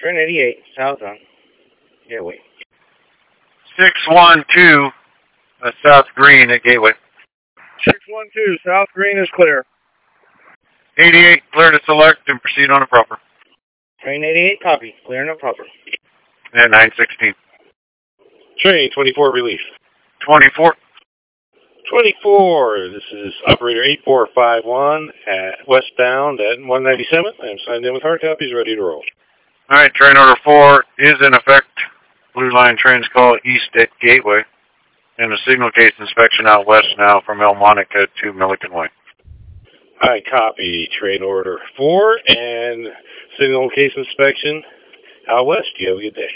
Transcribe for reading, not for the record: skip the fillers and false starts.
Train 88, south on Gateway. 612, South Green at Gateway. 612, South Green is clear. 88, clear to select and proceed on a proper. Train 88, copy. Clear and proper. And 916. Train 24, relief. 24. 24, this is operator 8451 at westbound at 197. I'm signed in with hard copies, ready to roll. All right, train order 4 is in effect. Blue line trains call east at Gateway. And a signal case inspection out west now from El Monica to Milliken Way. I copy train order 4 and signal case inspection out west. You have a good day.